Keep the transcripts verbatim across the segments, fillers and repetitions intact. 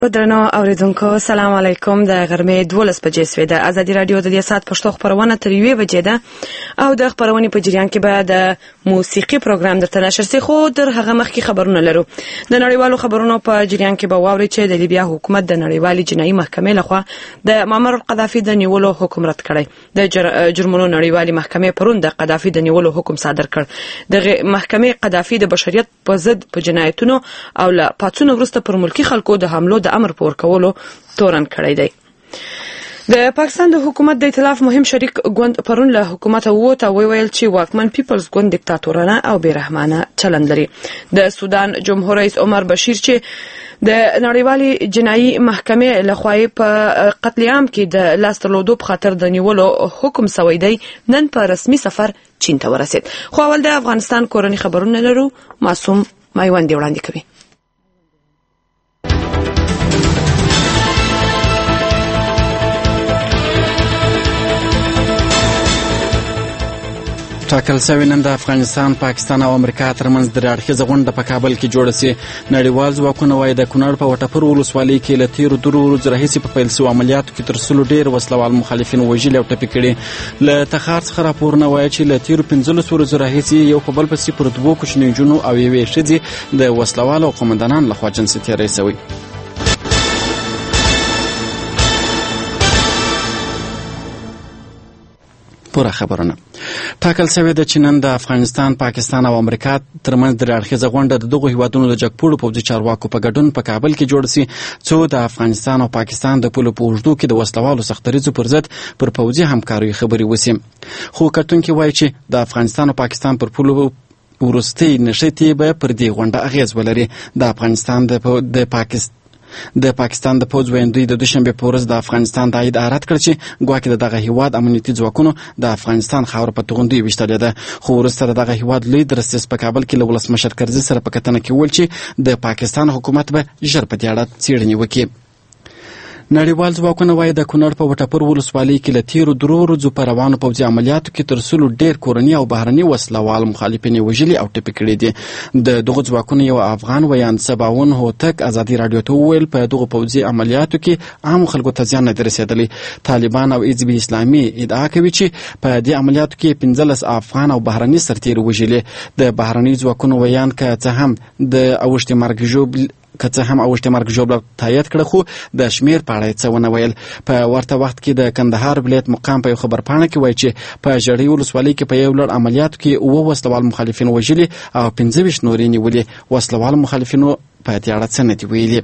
درنو اوریدونکو سلام علیکم. د غرمې دولس بجې سوې ده. ازادي رادیو د دې سات پښتو خبرونه تر یوې بجې ده او د خبرونې په جریان کې به د موسیقي پروګرام درته نشر سي، خو در هغه مخکې خبرونه لرو. د نړیوالو خبرونو په جریان کې به واوري چې د لیبیا حکومت د نړیوالې جنایي محکمې لخوا د معمر القذافي د نیولو حکم رد کړی. د جرمونو نړیوالې محکمې پرون د قذافي د نیولو حکم صادر کړ. د محکمې قذافي د بشریت په ضد په جنایتونو او له پاتونو وروسته پر ملکی خلکو د حملو د امر پور کولو تورن کړی دی. د پاکستان د حکومت د ائتلاف مهم شریک ګوند پرون له حکومت ووت او ویل چې واکمن پیپلز ګوند دیکتاتورانه او بیرحمانه چلند لري. د سودان جمهور رئیس عمر بشیر چې د نړیوالې جنایي محکمې لخوا په قتل عام کې د لاس ترلودو په خاطر د نیولو حکم سوی دی، نن په رسمي سفر چین ته ورسید. خو اول د افغانستان کورني خبرونه لرو. معصوم مایوندې وړاندې کوي. ټاکل شوې نن د افغانستان، پاکستان او امریکا ترمنځ درې اړخیزه غونډه په کابل کې جوړه شي. نړیوال ځواکونه وایي د کونړ په وټپر ولسوالۍ کې له تېرو درو ورځو راهیسې په پیل شوو عملیاتو کې تر سلو ډېر وسلوال مخالفین وژلي او ټپي کړي. له تخار څخه راپورونه وایي چې له تېرو پنځلسو ورځو راهیسې یو په بل پسې پر دوو کوچنیو نجونو او یوې ښځې د وسلوالو او قومندانانو لخوا جنسي تېری شوی. پوره خبرونه ټاکل شوې ده چې نن د افغانستان، پاکستان او امریکا ترمنځ درې اړخیزه غونډه د دغو هیوادونو د جګپوړو پوځي چارواکو په ګډون په کابل کې جوړه شي، څو د افغانستان او پاکستان د پولو په اوږدو کې د وسلوالو سختدریځو پر ضد پر پوځي همکاریو خبرې وشي. خو کتونکي وایي چې د افغانستان او پاکستان پر پولو وروستۍ نښتې به پر دې غونډه اغیز ولري. د افغانستان د پاکستان د پاکستان د پوځ ویاندوی د دوشنبې په ورځ د افغانستان د عاید عارت کړ چې ګواکې د دغه هیواد امنیتي ځواکونو د افغانستان خاوره په توغندیو ویشتلې ده. خو وروسته د دغه هیواد لوی درستیز په کابل کې له ولسمشر کرزي سره په کتنه کې وویل چې د پاکستان حکومت به ژر په دې اړه څېړنې وکړي. نړیوال ځواکونه وایي د کونړ په وټپر ولسوالۍ کې له تېرو درو ورځو په روانو پوځي عملیاتو کې تر سلو ډېر کورني او بهرني وسلوال مخالفین یې وژلي او ټپي کړي دي. د دغو ځواکونو یو افغان ویاند سباون هوتک ازادي راډیو ته وویل په دغو پوځي عملیاتو کې عامو خلکو ته زیان نه دی رسېدلی. طالبان او حزب اسلامي ادعا کوي چې په دې عملیاتو کې پنځلس افغان او بهرني سرتېري وژلي. د بهرني ځواکونو ویاند که څه هم د اوښتې مرګ ژوبل که څه هم اوښتې مرګ ژوبله تایید کړه، خو د شمېر په اړه یې څه ونه ویل. په ورته وخت کې د کندهار ولایت مقام په یو خبرپاڼه کې وایي چې په ژړۍ ولسوالۍ کې په یو لړ عملیاتو کې اووه وسلوال مخالفین وژلي او پنځه ویشت نور یې نیولي. وسلوال مخالفینو په دې اړه څه نه دي ویلي.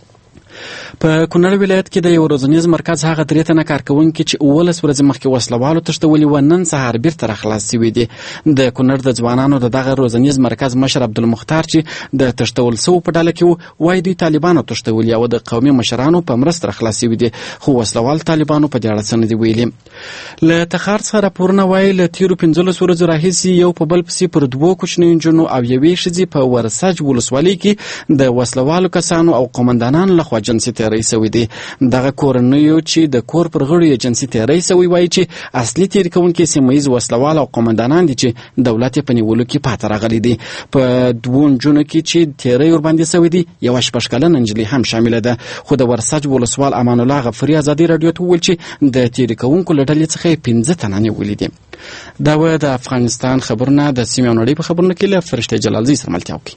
په کونړ ولایت کې د یو روزنیز مرکز هغه درې تنه کارکوونکي چې اوولس ورځې مخکې وسلوالو تښتولي وه نن سهار بیرته راخلاص شوي دي. د کونړ د ځوانانو د دغه روزنیز مرکز مشر عبدالمختار چې د تښتول سوو په ډله کې و، وایي دوی طالبانو تښتولي او د قومي مشرانو په مرسته راخلاص شوي دي، خو وسلوال طالبانو په دې اړه څه نه دي ویلي. له تخار څخه راپورونه وایي له تېرو پنځلسو ورځو راهیسې یو په بل پسې پر دوو کوچنیو نجونو او یوې ښځې په ورسج ولسوالۍ کې د وسلوالو کسانو او قومندانانو لخوا جنسي تیری سوی دی. دغه کورنیو چې د کور پر غړو یې جنسي تیری سوی وایي چې اصلي تیری کوونکي سیمه ییز وسلوال او قومندانان دي چې دولت یې په نیولو کې پاته راغلی دي. په دوو نجونو کې چې تیری ورباندې سوی دی یوه شپږ کلنه نجلۍ هم شامله ده. خو د ورسج ولسوال امان الله غفري ازادي راډیو ته وویل چې د تیری کوونکو له ډلې څخه یې پنځه تنه نیولي دي. دا و د افغانستان خبرونه. د سیمې او نړۍ په خبرونو کې له فرشته جلالزي سره ملتیا وکړي.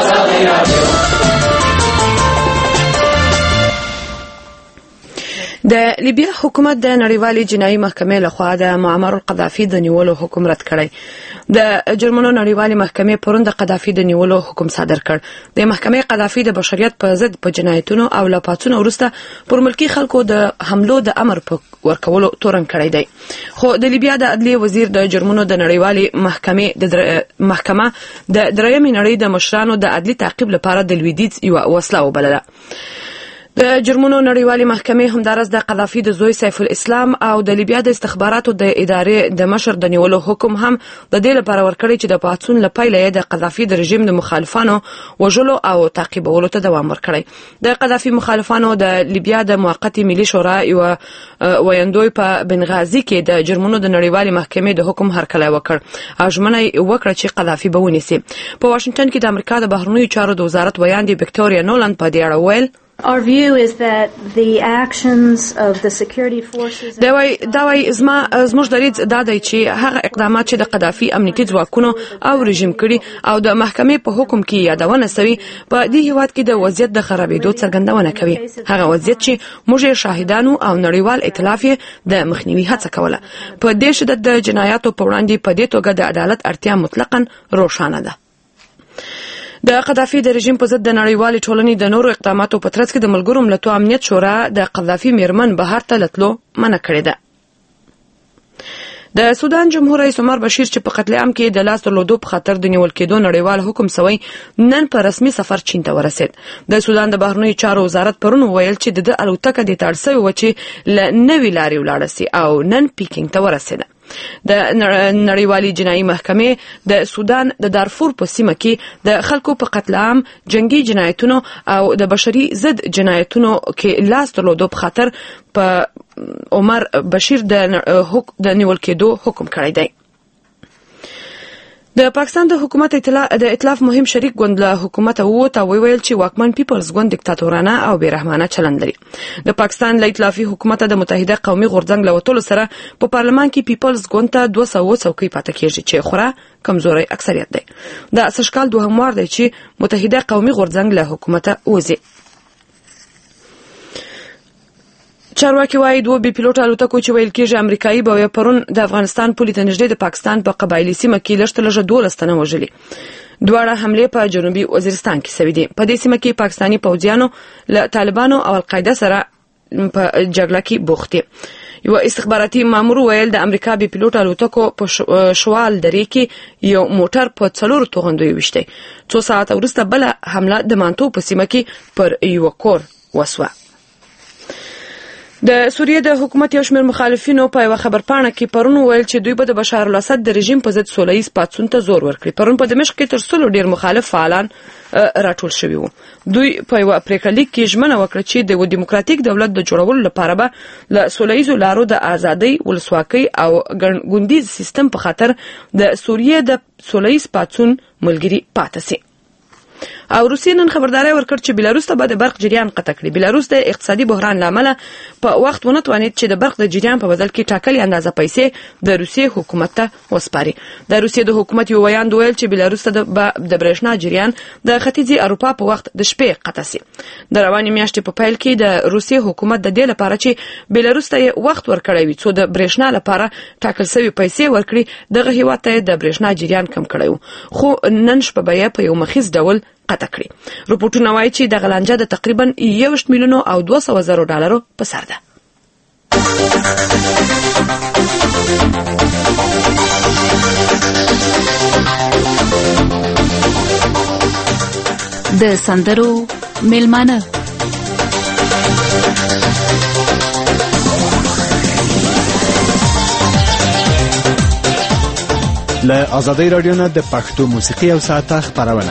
د لیبیا حکومت د نړیوالې جنایي محکمې لخوا د معمر القذافي د نیولو حکم رد کړی. د جرمونو نړیوالې محکمې پرون د قذافي د نیولو حکم صادر کړ. د محکمې قذافي د بشریت په ضد په جنایتونو او له پاڅونو وروسته پر ملکي خلکو د حملو د امر په ورکولو تورن کړی دی. خو د لیبیا د عدلیې وزیر د جرمونو د نړیوالې محکمې د در... محکمه د درېیمې نړۍ د مشرانو د عدلي تعقیب لپاره د لویدیځ یوه وسله وبلله. د جرمونو نړیوالې محکمې همدارس د قذافي د زوی سیف الاسلام او د لیبیا د استخباراتو د ادارې د مشر د نیولو حکم هم د دې لپاره ورکړی چې د پاڅون له پیله یې د قذافي د رژیم د مخالفانو وژلو او تعقیبولو ته دوام ورکړی. د قذافي مخالفانو د لیبیا د موقتې ملي شورا یو ویاندوی په بنغازي کې د جرمونو د نړیوالې محکمې د حکم هرکلی وکړ او ژمنه یې وکړه چې قذافي به ونیسي. په واشنګټن کې د امریکا د بهرنیو چارو د وزارت ویاندې وکټوریا نولند په دې اړه ویل Our view is that the actions of the security forces دا وای دا وای زما زموږ دریځ دا دی چې هغه اقدامات چې د قذافي امنیتي ځواکونو او رژیم کړي او د محکمې په حکم کې یادونه سوي په دې هیواد کې د وضعیت د خرابېدو څرګندونه کوي. هغه وضعیت چې موږ شاهدانو او نړیوال ائتلاف د مخنیوي هڅه کوله. په دې شدت د جنایاتو په وړاندې په دې توګه د عدالت اړتیا مطلقاً روښانه ده. د قذافي د رژیم په ضد د نړیوالې ټولنې د نورو اقداماتو په ترڅ کې د ملګرو ملتونو امنیت شورا د قذافي میرمن بهر ته لتلو منع کړې ده. د سودان جمهور رئیس عمر بشیر چې په قتل عام کې د لاس درلودو په خاطر د نیول کېدو نړیوال حکم سوی نن په رسمي سفر چین ته ورسید. د سودان د بهرنیو چارو وزارت پرون ویل چې د الوتکه د تړل شوې و چې ل نوې لارې ولاړه سي او نن پیکینګ ته ورسېده. د نړیوالې جنایي محکمې د سودان د دارفور په سیمه کې د خلکو په قتل عام، جنگي جنایتونو او د بشري ضد جنایتونو کې لاس درلودو په خاطر په عمر بشیر د د نیول کېدو حکم کړی دی. د پاکستان د حکومت د ائتلاف مهم شریک ګوند له حکومت ووت او ویل چې واکمن پیپلز ګوند دیکتاتورانه او بیرحمانه چلند لري. د پاکستان له ائتلافي حکومت د متحده قومي غورځنګ له وټولو سره په پارلمان کې پیپلز ګوند ته دوه سوه څوکۍ پاتې کېږي چې خورا کمزوري اکثریت دی. د سشکال دوهم وار دی چې متحده قومي غورځنګ له حکومت وځي. چارواکي وايي دوه بي پیلوټ الوتکو چې ویل کېږي امریکایي به پرون د افغانستان پولې ته نږدې د پاکستان په قبایلي سیمه کې لږ تر لږه دولس تنه وژلي. دواړه حملې په جنوبي وزیرستان کې شوې دي. په دې سیمه کې پاکستاني پوځیانو له طالبانو او القاعده سره په جګړه کې بوخت دي. یو استخباراتي مامور ویل د امریکا بي پیلوټ الوتکو په شوال درې کې یو موټر په څلورو توغندیو وشته. څو ساعت وروسته بل حمله د مانتو په سیمه کې پر یو کور وسوه. د سوریې د حکومت یو شمېر مخالفینو په یو خبرپاڼه کې پرون ویل چې دوی به د بشار الاسد د رژیم په ضد سوله ییز پاڅون ته زور ورکړي. پرون په دمشق کې تر سلو ډیر مخالف فعالان راټول شوي وو. دوی په یو پریکړه لیک کې ژمنه وکړه چې د یو دیموکراتیک دولت د جوړولو لپاره به له سوله ییزو لارو د ازادۍ، ولسواکۍ او ګوندیز سیستم په خاطر د سوریې د سوله ییز پاڅون ملګري پاتې سي. او روسیې نن خبرداري ورکړ چې بلاروس ته به د برق جریان قطع کړي. بلاروس د اقتصادي بحران لامل په وخت ونه توانید چې د برق د جریان په بدل کې ټاکلي اندازه پیسې د روسیې حکومت ته وسپاري. د روسیې د حکومت یو ویاند ویل چې بلاروس ته د برېښنا جریان د ختیځي اروپا په وخت د شپې قطع سي. د روانې میاشتې په پیل کې د روسیې حکومت د دې لپاره چې بلاروس ته وخت ورکړی وي څو د برېښنا لپاره ټاکل شوی پیسې ورکړي دغه هیواد ته د برېښنا جریان کم کړی و. خو نن شپه به په یو مخیز ډول قطع کړي. رپورټونه وايي چې د غلانجه د تقریبا یوویشت میلیونو او دوه سوه زره ډالرو په سر ده. د سندرو میلمانه له آزادۍ رادیو نه د پښتو موسیقي او ساعته خبرونه.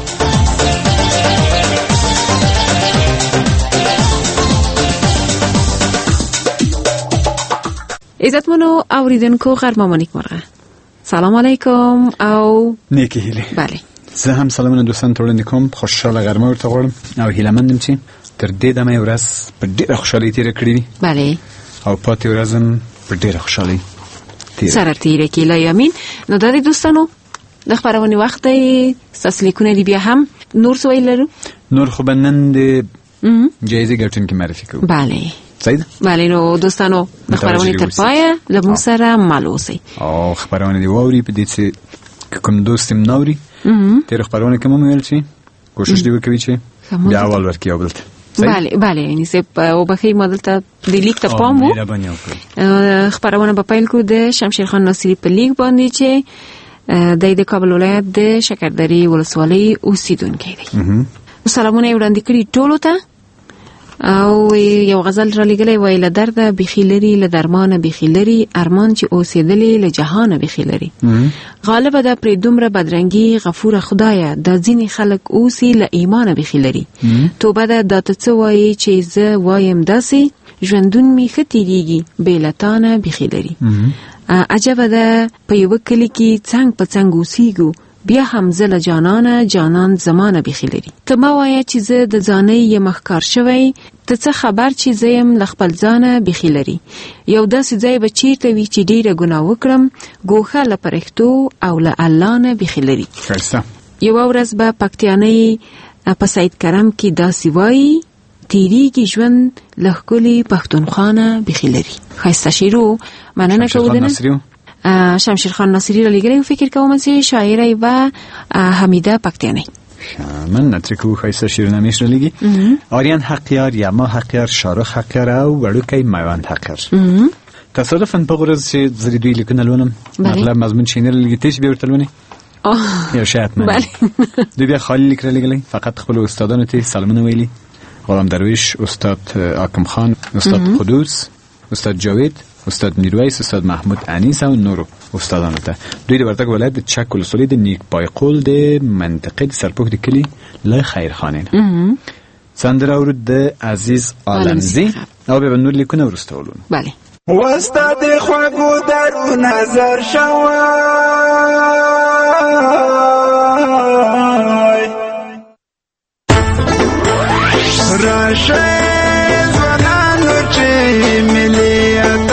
عزتمنو اوریدونکو غرمه مو نیکمرغه. سلام علیکم او نیکی هیله. بله. زه هم سلامونه دوستان ته وړاندې کوم. خوشاله غرمه ورته غواړم او هیله مندم چې تر دې دمه ورځ په ډېره خوشحالۍ تېره کړې. بله. او پاتې ورځ هم په ډېره خوشحالۍ سره تیره کې. لا یامین. نو دا دوستانو د خبرونې وخت دی. ستاسو لیکونه دی بیا هم نور څه ویل لرو؟ نور خو به نن د جایزې ګټونکي معرفي کوو. بله. صحیح. بله. نو دوستانو د خبرونې تر پایه له موږ سره مل اوسئ او خبرونه دی واوري. په دې چې کوم دوست هم ناوري تیر خبرونه کوم ویل چې کوشش دی وکړي چې بیا اول ورکی او بلته. بله بله. یعنی سپ او بخیر مدلته د لیک ته پام وو. خبرونه په پیل کو د شمشیر خان ناصری په لیک باندې چې د د کابل ولایت د شکردرې ولسوالۍ اوسیدونکی دی. سلامونه وړاندې کړي ټولو ته او یو غزل را لګلې وای له درده بخي لري له درمانه بخي لري ارمان چې اوسېدلې له جهان بخي لري غالب ده پر دومره بدرنګي غفور خدایا د ځینې خلک اوسې له ایمان بخي لري توبه ده د څه وای چې زه وایم داسې ژوندون می ختیږي بیلتانه بخي لري عجب ده په یو کلی کې څنګه په څنګه اوسېګو بیا هم زله جانانه جانان زمانه بخی لري. ته ما وایه چې زه د ځانۍ یم ښکار شوی، ته څه خبر چې زه یم له خپل ځانه بخی لري. یو داسې ځای به چیرته وي چې ډیره ګناه وکړم، ګوښه له پرښتو او له الله نه بخی لري. یوه ورځ به پکتیانۍ په سید کرم کې داسې وایي، تیریږي ژوند له ښکلي پښتونخوا نه بخی لري. ښایسته شعر مننه کوو دنه شمشیر خان ناصری را لیگره و فکر کوم از شاعره و حمیده پکتیانی. من نترکو خیسته شیر نمیش را لیگی آریان حقیار، یما حقیار، شارخ حقیار او وڑوکی میوان حقیار. تصادفاً بغرز چه زری دوی لیکن الونم اغلب مضمون چینه را لیگی تیش بیورت الونی؟ یا شاید نه دوی بیا خالی لیک را لیگلی فقط خپل استادانو تی سلمون ویلی. غلام درویش، استاد آکم خان، استاد قدوس، استاد جاوید، استاد نیرویس، استاد محمود انیس او نورو استادانو ته. دوی د ورتګ ولایت د چک ولسوالۍ د نیک پایقول د منطقې د سرپوښ د کلي له خیرخانې نه سندره اورد د عزیز عالمزی او به نور لیکونه ورستولون. بله واستاد خواږو درو نظر شوای راشه زنانو چې ملي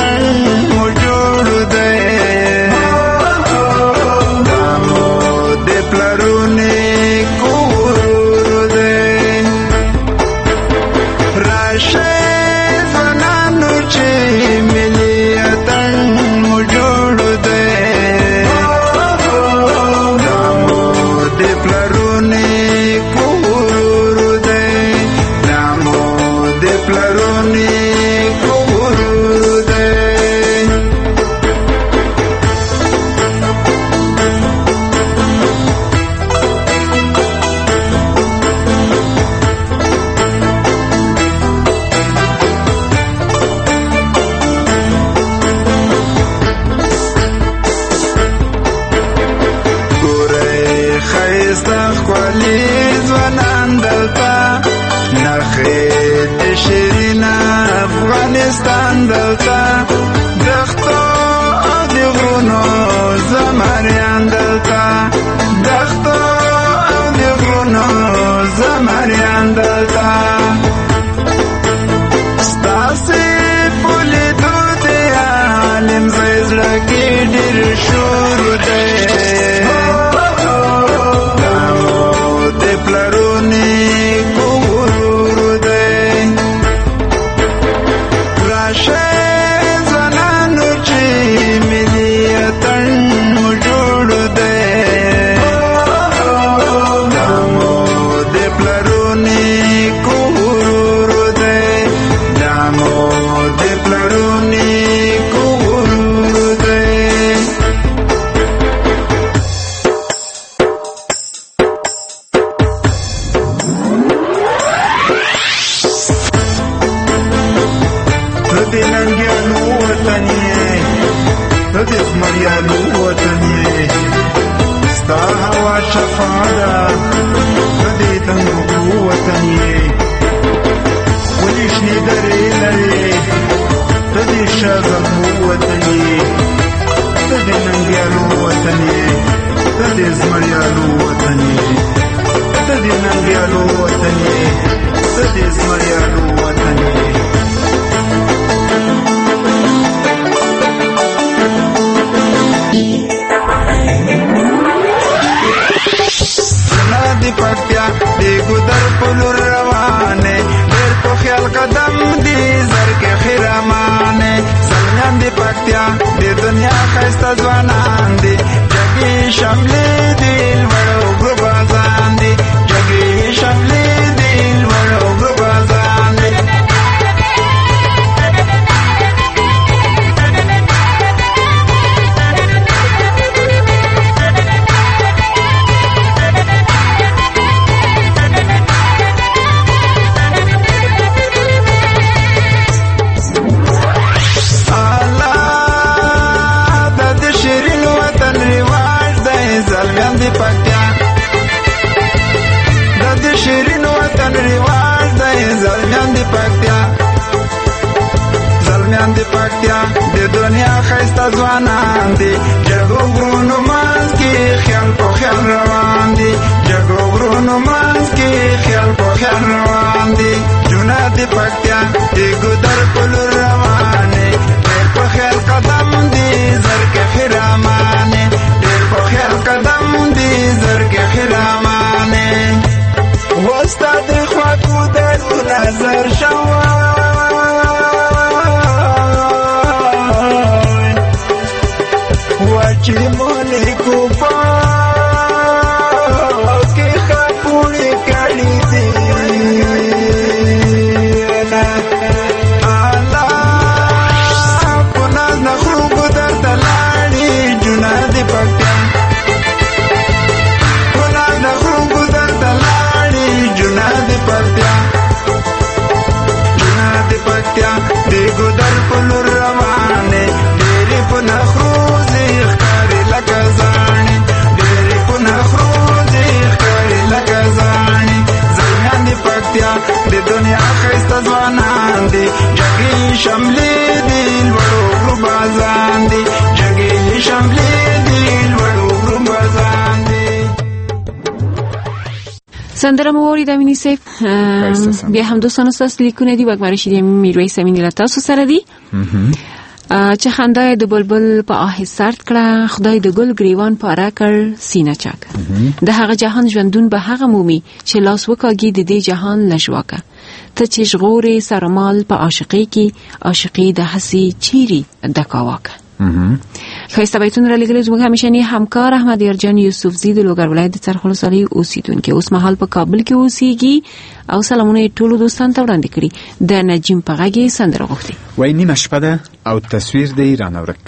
د دنیا خسته ځوانان دي جګو غرونو ماز کې خیال په خیال روان دي جګو غرونو منځ کې خیال په خیال روان دي جونه د پکتیا د ګودر په لور روانې ډېر په خیال قدم دي زرکې خرامانې ډېر په خیال قدم دي زرکې خرامانې وستا د خواکو درو نظر شوه چې مونږ کوپا کې خپوړې کړې دي نه الله پنا نه خو ګدر تلاړي جنا دې پکې پنا نه خو ګدر تلاړي جنا دې پکې جنا دې پکې دې ګدر په لور روانه ډېرې پنا خو لکزانی ډېرې پونه خروځي ښکاري لکه زاڼې زلمیان دي پکتیا د دنیا ښایسته ځوانان دي جګې شملې دي لوړو غرو بازان دي جګې شملې دي لوړو غرو بازان دي. سندره مو واورید امینی صاحب. بیا هم دوستانو ستاسو لیکونه دي وګمارې شي د میرویس امینی له تاسو سره دي چې خندای د بلبل په آه سرد کړه خدای د ګل گریوان پاره کړ سینه چاک د هغه جهان ژوندون به هغه مومي چې لاس وکاږي د دې جهان لژواکه ته چې ژغورې سرمال په عاشقۍ کې عاشقۍ د حسي چيري د کاواکه. خیسته بیتون را لګل زموږ همیشنی همکار احمد یارجان یوسفزی د لوګر ولایت د څرخ ولسوالۍ اوسیدونکو اوس مهال په کابل کې اوسېږي او سلامونه ټولو دوستانو ته وړاندې کړي د نجیم په غږ سندره غوښتي وای نیمه شپه ده او تصویر دی رانورک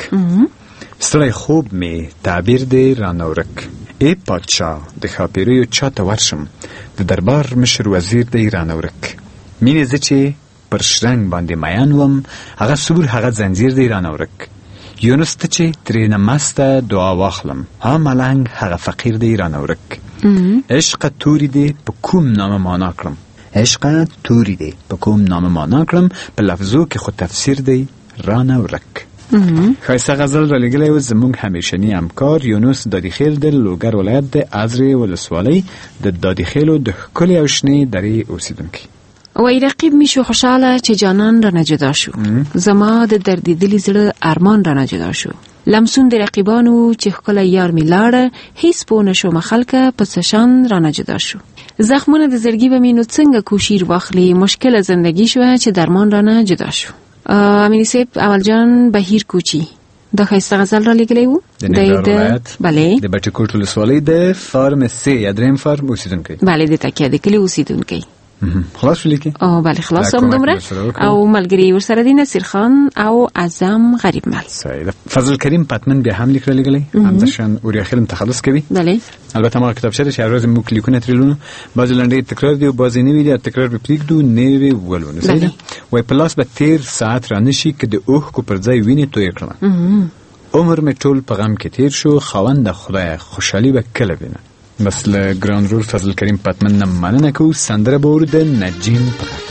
ستړی خوب می تعبیر دی رانورک ای پادشاه د خاپیریو چاته ورشم د دربار مشر وزیر دی رانورک مینه زچې پر شرنګ باندې میان وم هغه سور هغه زنجیر دی رانورک یونس ته چې ترېنه مسته دعا واخلم ها ملنګ هغه فقیر دی رانورک عشق توری دی په کوم نامه معنا کړم عشق توری دی په کوم نامه معنا کړم په لفظو کې خو تفسیر دی رانورک. خیسته غزل را لګلې و زموږ همیشنی همکار یونس دادیخیل د لوګر ولایت د ازرې ولسوالۍ د دادیخیلو د ښکلې او شنې درې اوسیدونکي. وای رقیب می شو خوشاله چې جانان را نه جدا شو زما د دردېدلي زړه ارمان را نه جدا شو لمسون د رقیبانو چې ښکلی یار می لاړه هیڅ پوه نه شومه خلکه په څه شان را نه جدا شو زخمونه د زړګي به مې نو څنګه کوشیر واخلي مشکله زندگی شوه چې درمان را نه جدا شو. امینی صاحب اول جان بهیر کوچی دا خیسته غزل را لګلی و د ننګرهار ولایت بله د بټي کوټ ولسوالۍ د فارم سي یا دریم فارم اوسیدونکی بله د تکیه د کلي اوسیدونکی خلاص ولیکي او بله خلاص هم دومره او ملګری ورسره دی نصیر خان او اعظم غریب مل صحیح فضل کریم پتمن بیا هم لیک را لګلی همداشان اوریا خیلم تخلص کوي بله البته ما کتابچه چې هر ورځ موږ لیکونه ترلونو بعضی لنډې تکرار دی او بعضی نوی دی تکرار به پریږدو نوی ولونو صحیح وای پلاس به تیر ساعت را نشي که د اوښ کو پر ځای ویني توی کړم عمر می ټول په غم کې تیر شو خاوند خدای خوشحالي به کله وینه بس له ګران رول فضل کریم پتمن نه مننه کوو سندره به ورو د نجیم په غږ.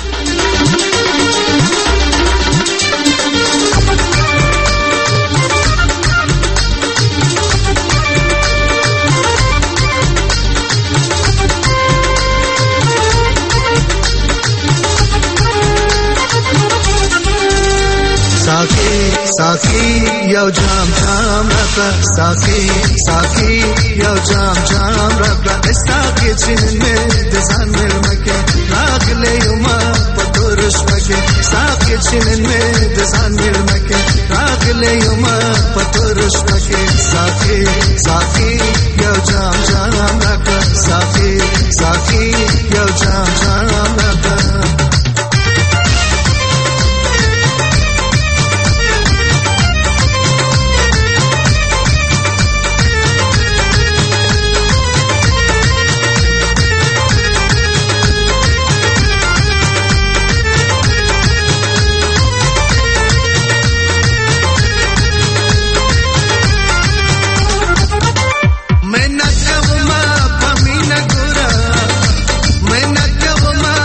साकी यो जाम जाम रखा साकी साकी यो जाम जाम रखा साकी चिन में दसान में मके राग ले युमा पतुरश मके साकी चिन में दसान में मके राग ले युमा पतुरश मके साकी साकी यो जाम जाम रखा साकी साकी यो जाम जाम रखा मैं न कब माँ पमी न गुरा मैं न कब माँ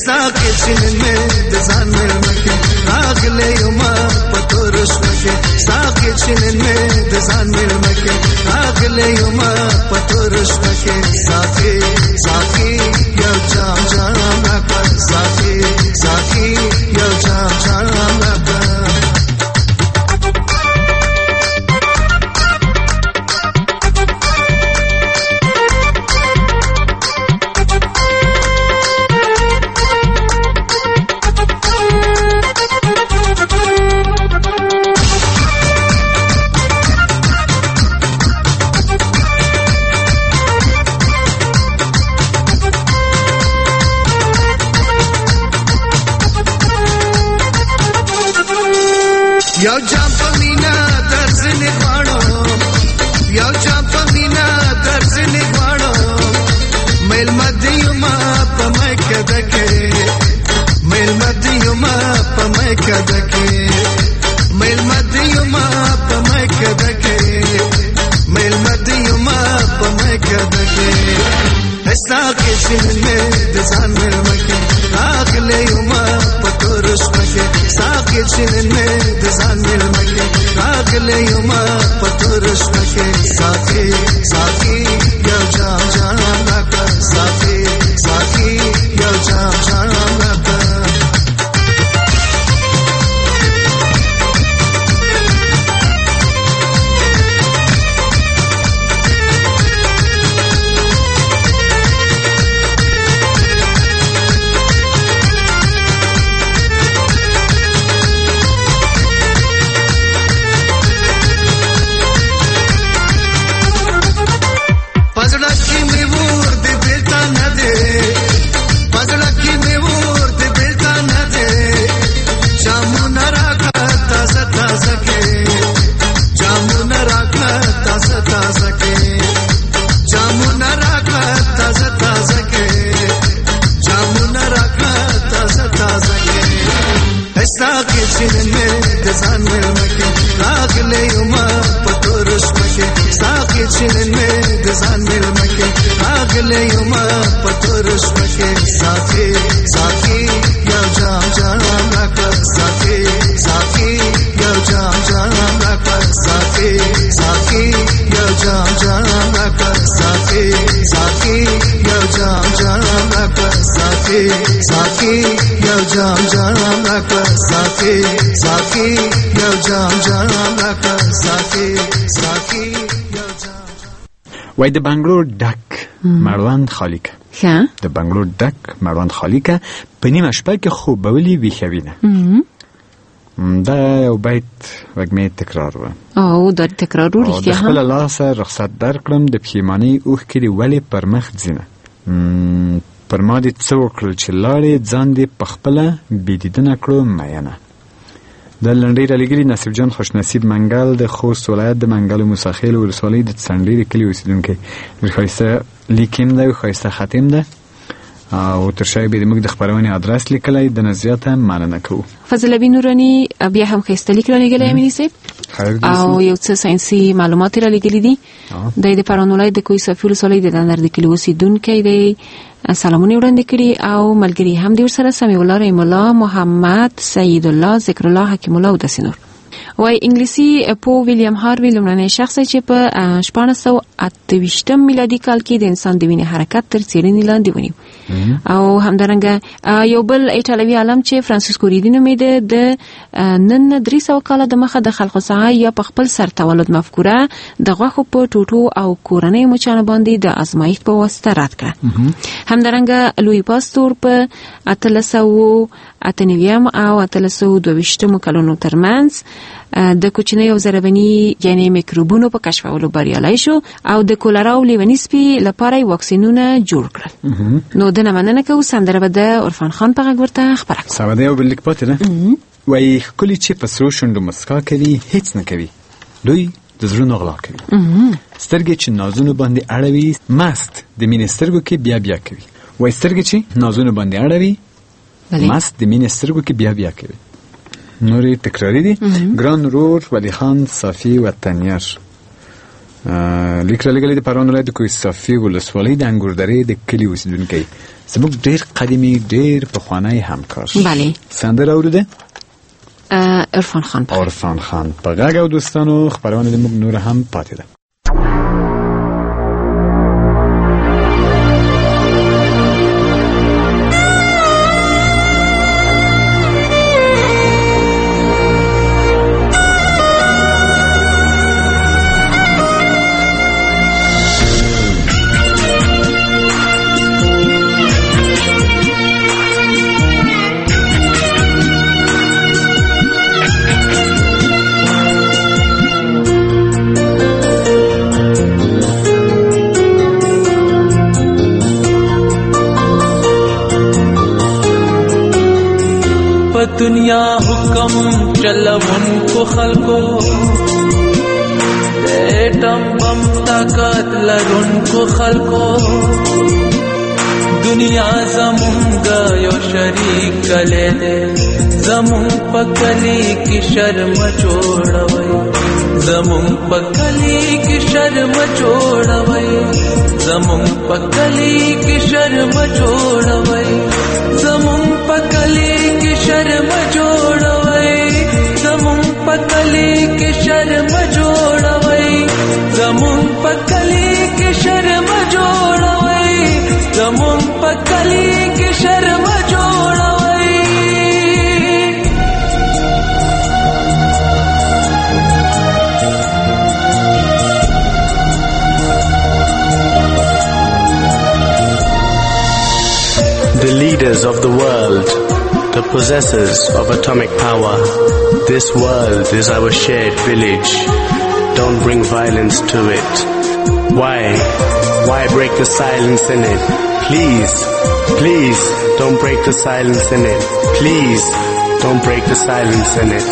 ساکه چینه د ځان ملمکه راغله یما پتورش مکه ساکه چینه د ځان ملمکه راغله یما پتورش مکه ساکه ساکه یو جام جام راکا ساکه ساکه یو جام جام راکا یو جام پمینا درځنه غواړو یو جام پمینا درځنه غواړو مېل مدیوما پمای کدکې مېل مدیوما پمای کدکې مېل مدیوما پمای کدکې مېل مدیوما پمای کدکې استا کې شنه د ځان ملمکه راغله یوما پتورش مکه ساکه چینه د ځان ملمکه راغله یوما پتورش مکه ساکه ساکه یو جام جام راکا ساکه ساکه یو جام جام راکا چینه د ځان ملمکه راغله یوما پتورش مکه ساکه چینه د ځان ملمکه راغله یوما پتورش مکه ساکه ساکه یو جام جام راکا ساکه ساکه یو جام جام راکا ساکه ساکه یو جام جام راکا ساکه ساکه یو جام جام راکا ساکه ساکه یو جام جام راکا ساکه ساکه یو جام جام راکا ساکه ساکه یو جام وای د بنگلور ډک مړوند خالی که ښه د بنگلور ډک مړوند خالی که په نیمه شپه کې خوبولي ویښوینه دا یو بیت وږمې تکرار و او دا تکرار و رښتیا د خپله لاسه رخصت درکړم د پښیمانۍ اوښکې دې ولې پر مخ ځینه پر ما دې څه وکړل چې لاړې ځان دې په خپله بېدیدنه کړو مینه د لنډۍ رالیږلي نصیب جان خوشنصیب منګل د خوست ولایت د منګل موساخیل ولسوالۍ د څنډۍ د کلي اوسېدونکی ډېر ښایسته لیک هم دی او ښایسته خط هم ده او تر شا یې بیا زموږ د خپرونې ادرس لیکلی د نه زیاته مننه کوو فضل ابي نوراني بیا هم ښایسته لیک رالیږلی امیني صاحب او یو څه ساینسي معلومات یې رالیږلي دي دی د پران ولایت د کوه صافي ولسوالۍ د دندر د کلي اوسېدونکی دی سلامونه وړاندې کړي او ملګري هم دې ورسره سمیع الله رحیم الله محمد سعید الله ذکر الله حکیم الله او داسې نور وای انګلیسي پو ویلیام هاروی لومړنی شخص چې په شپاړس سوه اته ویشتم میلادي کال کې د انسان د وینې حرکت تر څېړنې لاندې ونیو او همدارنګه یو بل ایټالوي عالم چې فرانسیسکو ریدي نومېده د نن درې سوه کاله د مخه د خلق ساحه یا په خپل سر تولد مفکوره د غوښو په ټوټو او کورنیو مچانو باندې د ازمایښت په واسطه رد کړه. همدارنګه لوی پاستور په اتلس سوه اته نوي او اتلس سوه دوه ویشتمو کلونو ترمنځ د کوچنیو او ضربني یعنی میکروبونو په کشفولو بریالی شو او د کولرا او لیونی سپي لپاره واکسینونه جوړ کړل. نو د نمننه کوو سندره به د عرفان خان په غږ ورته خبره کړو. ساده یو بل لیک پاتې ده وایي ښکلي چې په سرو شونډو مسکا کوي هیڅ نه کوي دوی د زړونو غلا کوي سترګې چې نازونو باندې اړوي مست د مینې سترګو کې بیا بیا کوي وایي سترګې چې نازونو باندې اړوي مست د مینې سترګو کې بیا بیا کوي. نورې تکراری دي ګران رور ولی خان صافی وطنیار لیک را لګلې د پروان ولایت د کوه صافي ولسوالۍ د انګوردرې د کلي اوسیدونکی زموږ ډېر قدیمي ډېر پخوانی همکار. بله. سندره اوریده؟ عرفان خان په عرفان خان په غږ او دوستانو خبرونه د موږ نور هم پاتې ده. दुनिया हुक्म चलम उनको खलको एटम बम ताकत लरुन को खलको दुनिया जमुंगा यो शरीक कले दे जमुं पकली की शर्म छोड़वई जमुं पकली की शर्म छोड़वई जमुं पकली की शर्म छोड़वई जमुं पकली की शर्म छोड़वई जमुं पकली की शर्म छोड़वई जमुं पकली की शर्म छोड़वई जमुं पकली की शर्म छोड़वई. The leaders of the world, the possessors of atomic power, this world is our shared village. Don't bring violence to it. Why? Why break the silence in it? Please, please don't break the silence in it. Please don't break the silence in it.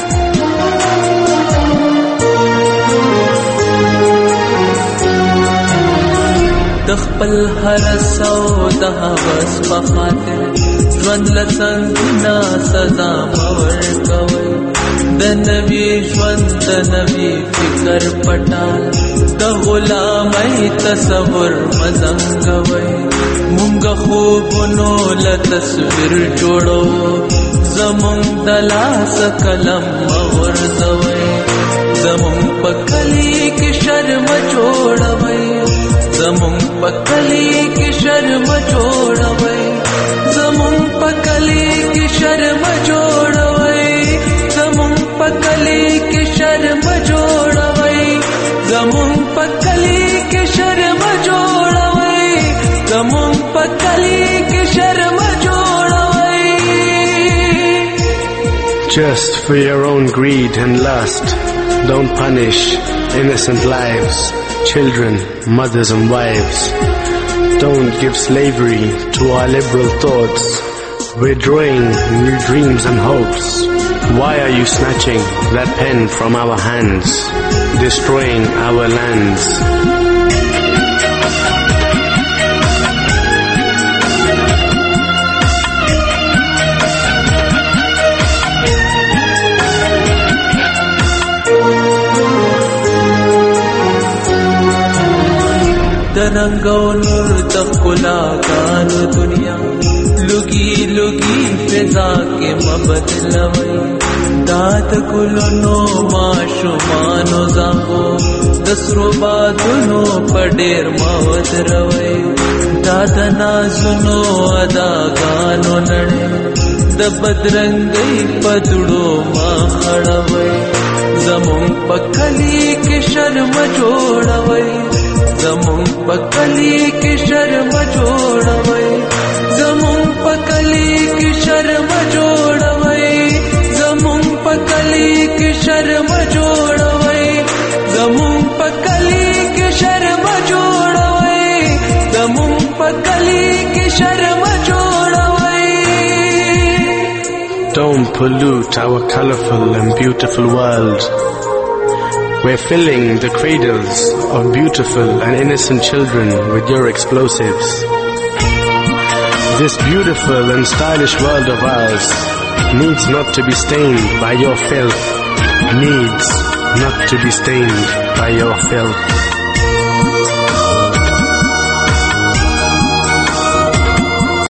دخپل هر سو ده بس بخاطر ژوند لسنگنا سزا مور کوي د نبی ژوند د نبی فکر پټال د غلامۍ تصور مزنګوي مونږ خوبونو ل تصویر جوړو زمون د لاس قلم ورزوي زمون په کلی کې شرم جوړوي زمون پکلی کی شرم جوړوي زمون پکلی کی شرم جوړوي زمون پکلی کی شرم جوړوي زمون پکلی کی شرم جوړوي زمون پکلی کی شرم جوړوي. Just for your own greed and lust, don't punish innocent lives. Children, mothers and wives, don't give slavery to our liberal thoughts. We're drawing new dreams and hopes. Why are you snatching that pen from our hands, destroying our lands? درنګو نور تخلا کان دنیا لګي لګي فضا کې مبدلوي دات ګلونو ماشومانو زنګو دسرو بادونو پډېر ماوت روي داد نازونو ادا غانو نړې د بدرنګي پدړو ما خړوي زمون پکلی کې شرم جوړوي زمون پکلی کی شرم جوړوي زمون پکلی کی شرم جوړوي زمون پکلی کی شرم جوړوي زمون پکلی کی شرم جوړوي زمون پکلی کی شرم جوړوي. Don't pollute our colorful and beautiful world. We're filling the cradles of beautiful and innocent children with your explosives. This beautiful and stylish world of ours needs not to be stained by your filth, needs not to be stained by your filth.